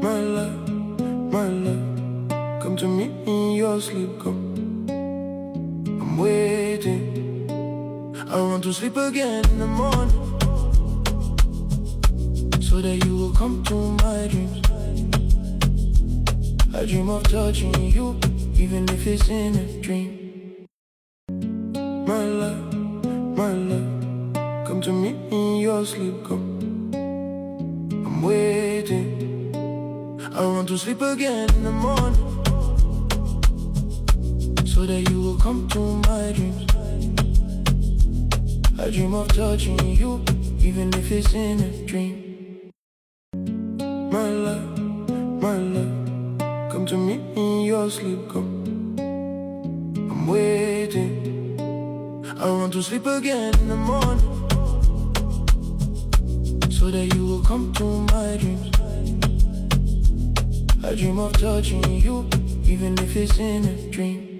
my love, come to me in your sleep, come. I'm waiting. I want to sleep again in the morning, so that you will come to my dreams. I dream of touching you, even if it's in a dream. My love, come to me in your sleep, come. I'm waiting. I want to sleep again in the morning, so that you will come to my dreams. I dream of touching you, even if it's in a dream. My love, come to me in your sleep, come. I'm waiting. I want to sleep again in the morning, so that you will come to my dreams. I dream of touching you, even if it's in a dream.